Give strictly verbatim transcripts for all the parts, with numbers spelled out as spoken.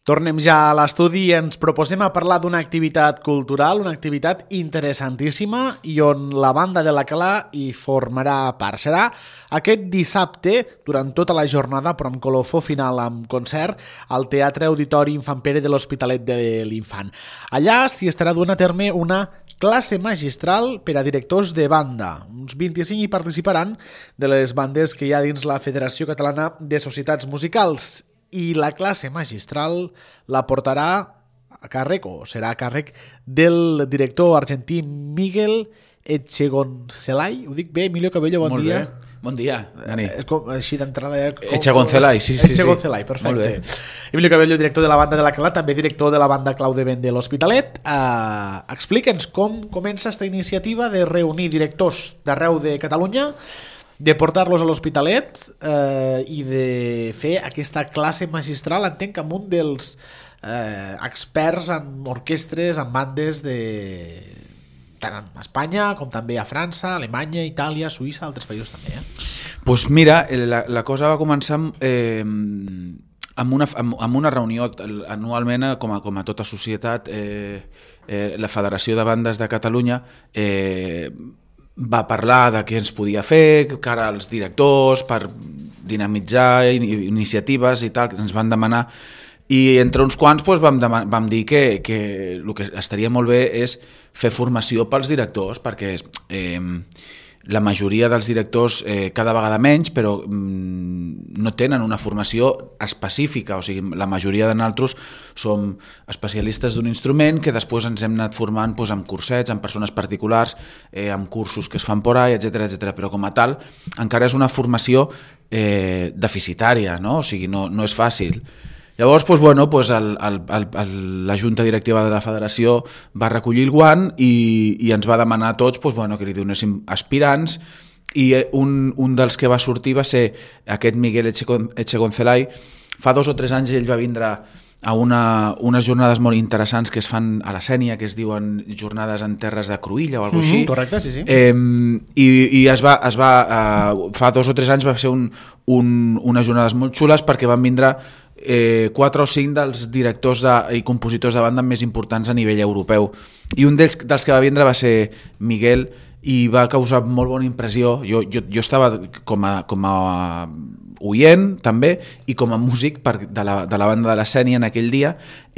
Tornem ja a l'estudi i ens proposem a parlar d'una activitat cultural, una activitat interessantíssima i on la banda de la Cala hi formarà part. Serà aquest dissabte, durant tota la jornada, però amb colofó final amb concert, al Teatre Auditori Infant Pere de l'Hospitalet de l'Infant. Allà s'hi estarà duent a terme una classe magistral per a directors de banda. Uns vint-i-cinc hi participaran de les bandes que hi ha dins la Federació Catalana de Societats Musicals. I la classe magistral la portarà a càrrec, o serà a càrrec, del director argentí Miguel Echegoncelay. Ho dic bé, Emilio Cabello, bon Molt dia. Bé. Bon dia, Dani. Eh, com, així d'entrada... Eh, com, Echegoncelay, sí, sí, sí. Echegoncelay, perfecte. Emilio Cabello, director de la banda de la Cala, també director de la banda Clau de Vent de l'Hospitalet. Uh, Explica'ns com comença aquesta iniciativa de reunir directors d'arreu de Catalunya, de portar-los a l'Hospitalet eh, i de fer aquesta classe magistral, entenc, amb un dels eh, experts en orquestres, en bandes de tant a Espanya com també a França, Alemanya, Itàlia, Suïssa, altres països també. Eh? Pues mira, la, la cosa va començar eh, amb, una, amb, amb una reunió anualment, com a, com a tota societat, eh, eh, la Federació de Bandes de Catalunya eh, va parlar de què ens podia fer, cara als directors, per dinamitzar iniciatives i tal, que ens van demanar. I entre uns quants doncs, vam, demanar, vam dir que, que el que estaria molt bé és fer formació pels directors, perquè eh, la majoria dels directors eh, cada vegada menys, però mm, no tenen una formació específica, o sigui, la majoria de nosaltres som especialistes d'un instrument que després ens hem anat formant doncs, amb cursets, amb persones particulars, eh, amb cursos que es fan por ahí, etcètera, etcètera. Però com a tal encara és una formació eh, deficitària, no? O sigui, no, no és fàcil. Llavors, doncs, bueno, doncs el, el, el, la Junta Directiva de la Federació va recollir el guant i, i ens va demanar a tots doncs, bueno, que li donéssim aspirants, i un, un dels que va sortir va ser aquest Miguel Echegoncelay. Fa dos o tres anys ell va vindre a una, unes jornades molt interessants que es fan a la Sénia, que es diuen jornades en terres de Cruïlla o alguna cosa així. Mm-hmm, correcte, sí, sí. Eh, I i es va, es va, eh, fa dos o tres anys va ser un, un, unes jornades molt xules perquè van vindre eh, quatre o cinc dels directors de, i compositors de banda més importants a nivell europeu. I un dels, dels que va vindre va ser Miguel i va causar molt bona impressió. Jo, jo, jo estava com a, com a oient també i com a músic per, de, la, de la banda de la Sénia en aquell dia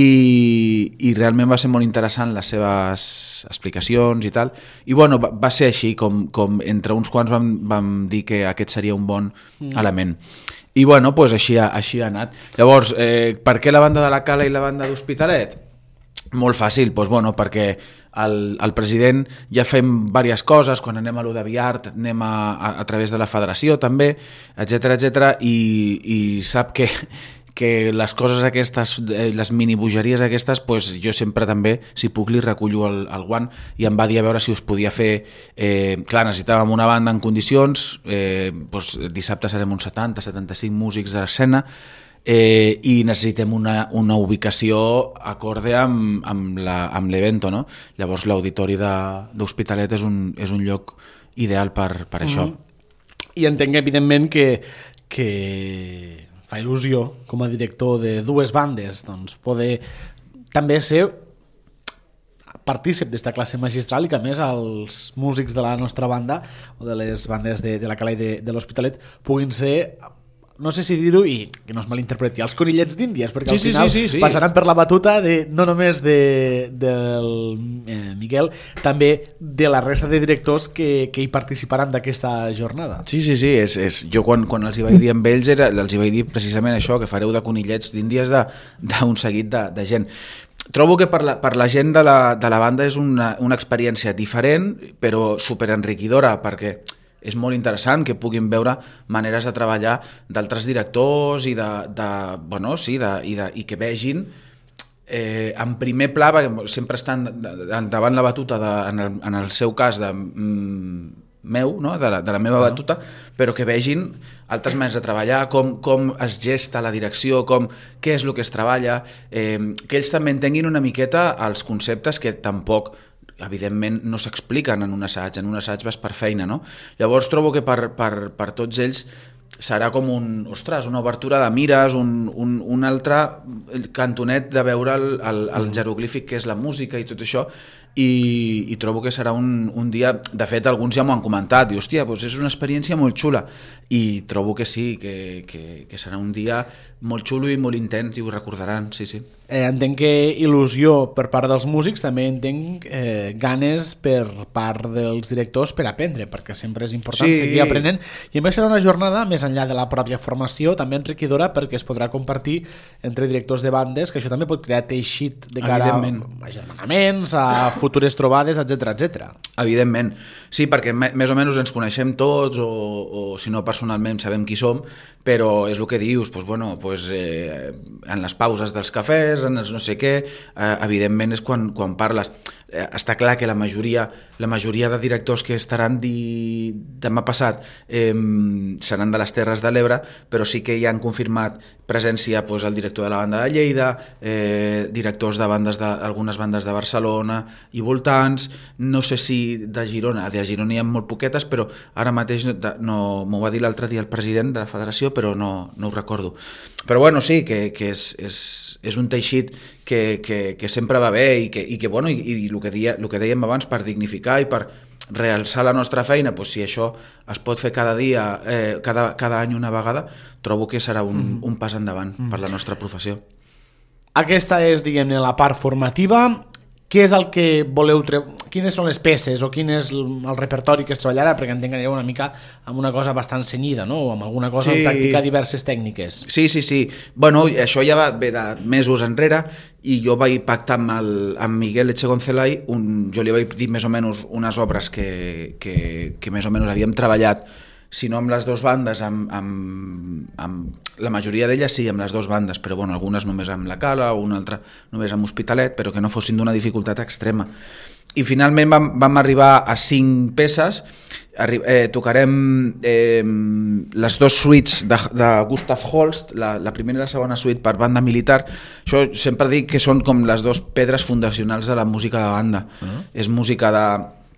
i, i realment va ser molt interessant les seves explicacions i tal. I bueno, va, va ser així com, com entre uns quants vam, vam dir que aquest seria un bon mm. element. I bueno, pues així, ha, així ha anat. Llavors, eh, per què la banda de la Cala i la banda d'Hospitalet? Molt fàcil, doncs, bueno, perquè el, el president ja fem diverses coses, quan anem a l'U de Viart anem a, a, a través de la federació també, etcètera, etcètera, i, i sap que, que les coses aquestes, les mini bogeries aquestes, doncs jo sempre també, si puc, li recullo el, el guant, i em va dir a veure si us podia fer, eh, clar, necessitàvem una banda en condicions, eh, doncs dissabte serem uns setanta setanta-cinc músics de l'escena, Eh, i necessitem una, una ubicació acorde amb, amb, la, amb l'evento, no? Llavors l'auditori d'Hospitalet és, un, és un lloc ideal per, per això. Mm-hmm. I entenc evidentment que, que fa il·lusió com a director de dues bandes doncs, poder també ser partícip d'esta classe magistral i que a més els músics de la nostra banda o de les bandes de, de la Cala i de, de l'Hospitalet puguin ser, no sé si dir-ho, i que no es malinterpreti, els conillets d'Índies, perquè sí, al final sí, sí, sí, sí. passaran per la batuta de, no només de, del eh, Miguel, també de la resta de directors que, que hi participaran d'aquesta jornada. Sí, sí, sí, és, és, jo quan, quan els hi vaig dir amb ells era, els hi vaig dir precisament això, que fareu de conillets d'Índies d'un seguit de, de gent. Trobo que per la, per la gent de la, de la banda és una, una experiència diferent, però superenriquidora, perquè és molt interessant que puguin veure maneres de treballar d'altres directors i, de, de, bueno, sí, de, i, de, i que vegin eh, en primer pla, perquè sempre estan davant la batuta, de, en, el, en el seu cas de mm, meu, no? de, la, de la meva batuta, però que vegin altres maneres de treballar, com, com es gesta la direcció, com, què és el que es treballa, eh, que ells també entenguin una miqueta els conceptes que tampoc evidentment no s'expliquen en un assaig, en un assaig vas per feina, no? Llavors trobo que per, per, per tots ells serà com un, ostres, una obertura de mires, un, un, un altre cantonet de veure el, el, el jeroglífic que és la música i tot això, i, i trobo que serà un, un dia, de fet alguns ja m'ho han comentat, i hòstia, doncs és una experiència molt xula, i trobo que sí, que, que, que serà un dia molt xulo i molt intens i ho recordaran, sí, sí. Eh, entenc que il·lusió per part dels músics, també entenc eh, ganes per part dels directors per aprendre, perquè sempre és important sí. seguir aprenent, i a més serà una jornada més enllà de la pròpia formació, també enriquidora perquè es podrà compartir entre directors de bandes, que això també pot crear teixit de cara a agermanaments, a futures trobades, etcètera, etcètera. Evidentment, sí, perquè més o menys ens coneixem tots, o, o si no personalment sabem qui som, però és el que dius, doncs, bueno, doncs, eh, en les pauses dels cafès, en els no sé què, eh, evidentment és quan, quan parles. Eh, està clar que la majoria, la majoria de directors que estaran di, demà passat eh, seran de les Terres de l'Ebre, però sí que ja han confirmat presència doncs, el director de la banda de Lleida, eh, directors de bandes de, algunes bandes de Barcelona i voltants, no sé si de Girona, de Girona hi ha molt poquetes, però ara mateix no, no, m'ho va dir l'altre dia el president de la federació, però no, no ho recordo. Però bueno, sí, que, que és, és, és un teixit que, que, que sempre va bé i que, i que, bueno, i, i el, que dia, el que dèiem abans, per dignificar i per realçar la nostra feina, doncs si això es pot fer cada dia, eh, cada, cada any una vegada, trobo que serà un, mm. un pas endavant mm. per la nostra professió. Aquesta és, diguem-ne, la part formativa. Què és el que voleu treure? Quines són les peces o quin és el, el repertori que es treballarà? Perquè entenc que anireu una mica amb una cosa bastant cenyida, no? O amb alguna cosa sí. practicar diverses tècniques. Sí, sí, sí. Bueno, això ja va ve de mesos enrere i jo vaig pactar amb, el, amb Miguel Echegoncelay, un, jo li vaig dir més o menys unes obres que, que, que més o menys havíem treballat, si no amb les dues bandes, amb, amb, amb la majoria d'elles sí, amb les dues bandes, però bueno, algunes només amb la Cala, una altra només amb Hospitalet, però que no fossin d'una dificultat extrema. I finalment vam, vam arribar a cinc peces, Arri eh, tocarem eh, les dues suites de, de Gustav Holst, la, la primera i la segona suite per banda militar. Això sempre dic que són com les dues pedres fundacionals de la música de banda. Uh-huh. És música de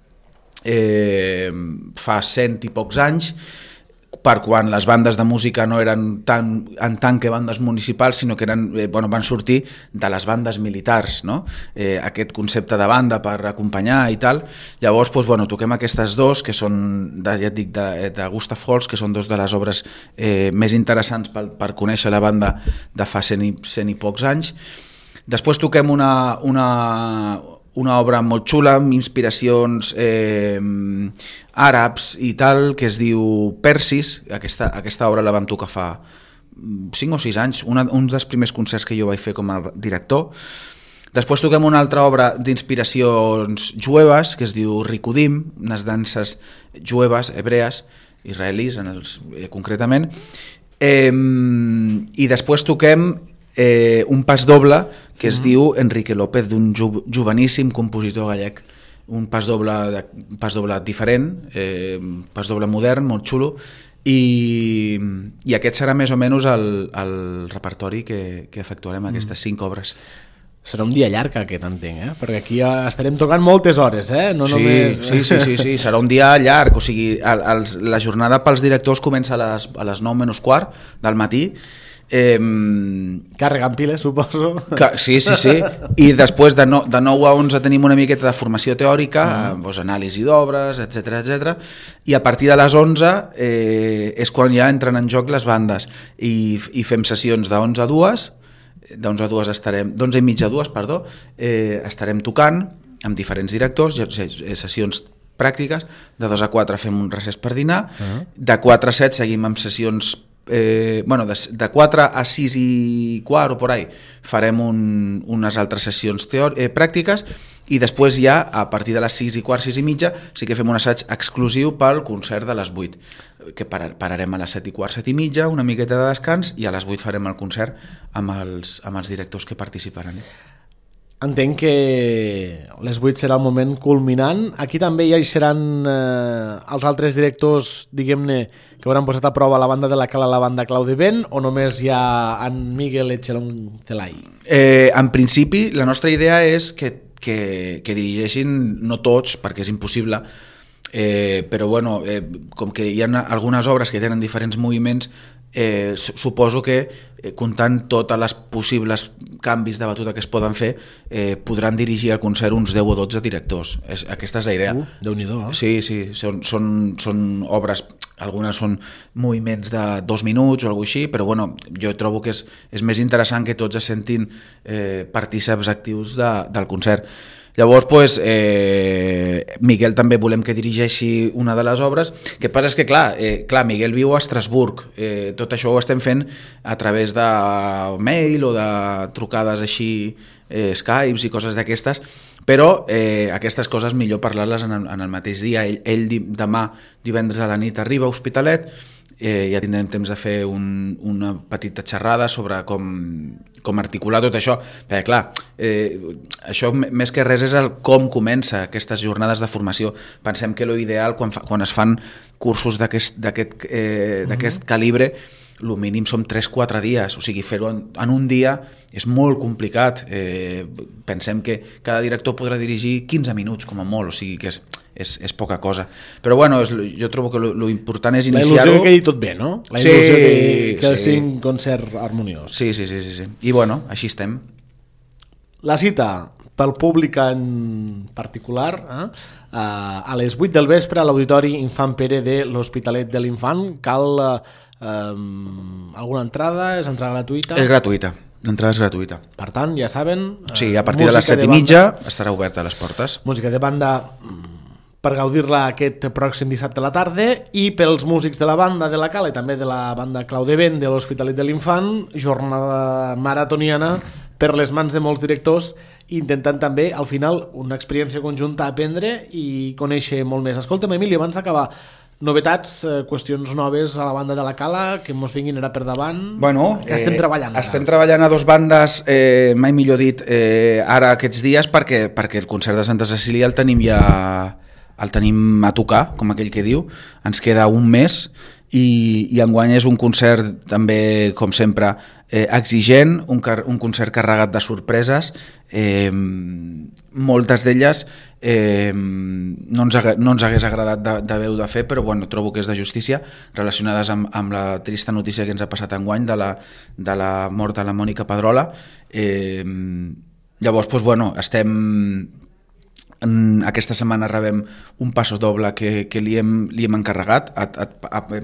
Eh, fa cent i pocs anys, per quan les bandes de música no eren tan, en tant que bandes municipals, sinó que eren, eh, bueno, van sortir de les bandes militars, no? Eh, aquest concepte de banda per acompanyar i tal. Llavors, doncs, bueno, toquem aquestes dos, que són, de, ja et dic, de, de Gustav Holst, que són dos de les obres eh, més interessants per, per conèixer la banda de fa cent i, cent i pocs anys. Després toquem una... una una obra molt xula, amb inspiracions eh, àrabs i tal, que es diu Persis. Aquesta, aquesta obra la vam tocar fa cinc o sis anys, una, un dels primers concerts que jo vaig fer com a director. Després toquem una altra obra d'inspiracions jueves, que es diu Rikudim, unes danses jueves, hebrees, israelis en els, eh, concretament. Eh, I després toquem Eh, un pas doble que es mm. diu Enrique López, d'un ju joveníssim compositor gallec, un pas doble, de, pas doble diferent, eh, un pas doble modern, molt xulo, i, i aquest serà més o menys el, el repertori que, que efectuarem, mm. aquestes cinc obres. Serà un dia llarg aquest, entenc, eh? Perquè aquí estarem tocant moltes hores, eh? No sí, només... sí, sí, sí, sí, serà un dia llarg, o sigui, el, els, la jornada pels directors comença a les, a les nou menys quart del matí. Eh, Carregant piles, suposo. Que, sí, sí, sí. I després de, no, de nou a onze tenim una miqueta de formació teòrica, uh-huh. doncs, anàlisi d'obres, etcètera, etcètera. I a partir de les onze eh, és quan ja entren en joc les bandes i, i fem sessions d'onze a dues, d'onze a dues estarem, d'onze i mitja a dues, perdó, eh, estarem tocant amb diferents directors, sessions pràctiques, de dos a quatre fem un recés per dinar, uh-huh. de quatre a set seguim amb sessions Eh, bueno, de, de quatre a sis i quart o por ahí farem un, unes altres sessions eh, pràctiques, i després ja a partir de les sis i quart, sis i mitja sí que fem un assaig exclusiu pel concert de les vuit, que parar, pararem a les set i quart, set i mitja, una miqueta de descans, i a les vuit farem el concert amb els, amb els directors que participaran. Entenc que les vuit serà el moment culminant. Aquí també hi seran eh, els altres directors, diguem-ne, que hauran posat a prova la banda de la Cala, la banda Claudi Ben, o només hi ha en Miguel Echegoncelay? Eh, en principi, la nostra idea és que, que, que dirigeixin, no tots, perquè és impossible, eh, però bueno, eh, com que hi ha algunes obres que tenen diferents moviments, eh, suposo que eh, comptant totes les possibles canvis de batuta que es poden fer, eh, podran dirigir al concert uns deu o dotze directors. És, aquesta és la idea. Uh, Déu-n'hi-do, eh? Sí, sí, són, són, són obres, algunes són moviments de dos minuts o alguna cosa així, però bueno, jo trobo que és, és més interessant que tots es sentin eh, partíceps actius de, del concert. Llavors, pues, eh, Miguel també volem que dirigeixi una de les obres. El que passa és que, clar, eh, clar Miguel viu a Estrasburg. Eh, tot això ho estem fent a través de mail o de trucades així, eh, Skypes i coses d'aquestes, però eh, aquestes coses millor parlar-les en, en el mateix dia. Ell, ell demà, divendres a la nit, arriba a Hospitalet, eh, ja tindrem temps de fer un, una petita xerrada sobre com, com articular tot això, perquè clar, eh, això més que res és el com comença aquestes jornades de formació. Pensem que l'ideal quan, fa, quan es fan cursos d'aquest d'aquest eh, d'aquest calibre, el mínim són tres o quatre dies, o sigui, fer-ho en, en un dia és molt complicat. Eh, pensem que cada director podrà dirigir quinze minuts com a molt, o sigui que és, és, és poca cosa. Però bueno, és, jo trobo que lo, lo important és iniciar-ho. La il·lusió que quedi tot bé, no? La sí, il·lusió que, que sí. sigui un concert harmoniós. Sí, sí, sí, sí, sí. I bueno, així estem. La cita pel públic en particular, eh? a les vuit del vespre a l'Auditori Infant Pere de l'Hospitalet de l'Infant. Cal eh, alguna entrada? És entrada gratuïta? És gratuïta, l'entrada és gratuïta. Per tant, ja saben... Eh, sí, a partir de les set i mitja estarà oberta a les portes. Música de banda per gaudir-la aquest pròxim dissabte a la tarda, i pels músics de la banda de la Cala i també de la banda Clau de Vent de l'Hospitalet de l'Infant, jornada maratoniana per les mans de molts directors, intentant també, al final, una experiència conjunta a aprendre i conèixer molt més. Escolta'm, Emili, abans d'acabar, novetats, eh, qüestions noves a la banda de la Cala, que mos vinguin ara per davant, bueno, que estem eh, treballant. Ara. Estem treballant a dos bandes, eh, mai millor dit, eh, ara aquests dies, perquè, perquè el concert de Santa Cecília el tenim ja el tenim a tocar, com aquell que diu. Ens queda un mes i, i enguany és un concert també, com sempre, eh, exigent, un, car un concert carregat de sorpreses. Eh, moltes d'elles eh, no, ens no ens hagués agradat d'haver-ho de fer, però bueno, trobo que és de justícia, relacionades amb, amb la trista notícia que ens ha passat enguany de la, de la mort de la Mònica Pedrola. Eh, llavors, doncs, bueno, estem... En aquesta setmana rebem un passo doble que, que li, hem, li hem encarregat. A, a, a, a,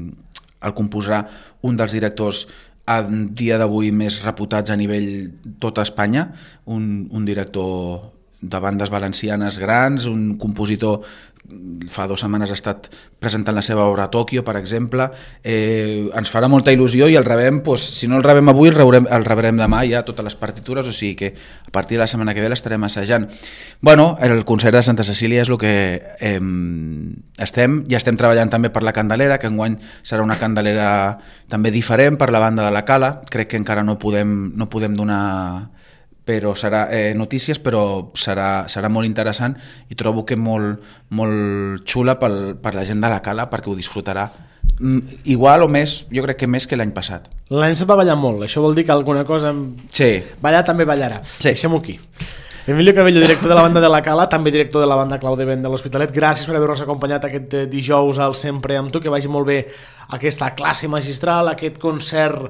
el composarà un dels directors a dia d'avui més reputats a nivell tota Espanya, un, un director de bandes valencianes grans, un compositor, fa dues setmanes ha estat presentant la seva obra a Tòquio, per exemple. Eh, ens farà molta il·lusió i el rebem, doncs, si no el rebem avui, el rebrem, el rebrem demà ja, totes les partitures, o sigui que a partir de la setmana que ve l'estarem assajant. Bueno, el concert de Santa Cecília és el que eh, estem, ja estem treballant també per la Candelera, que enguany serà una Candelera també diferent per la banda de la Cala. Crec que encara no podem, no podem donar... però serà eh, notícies, però serà, serà molt interessant i trobo que molt, molt xula pel, per la gent de la Cala, perquè ho disfrutarà mm, igual o més, jo crec que més que l'any passat. L'any passat va ballar molt, això vol dir que alguna cosa... Sí. Ballar també ballarà. Sí. Deixem-ho aquí. Emilio Cabello, director de la banda de la Cala, també director de la banda Clau de Vent de l'Hospitalet, gràcies per haver-nos acompanyat aquest dijous al Sempre amb tu, que vagi molt bé aquesta classe magistral, aquest concert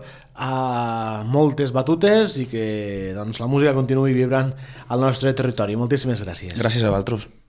a moltes batutes i que doncs, la música continuï vibrant al nostre territori. Moltíssimes gràcies. Gràcies a vosaltres.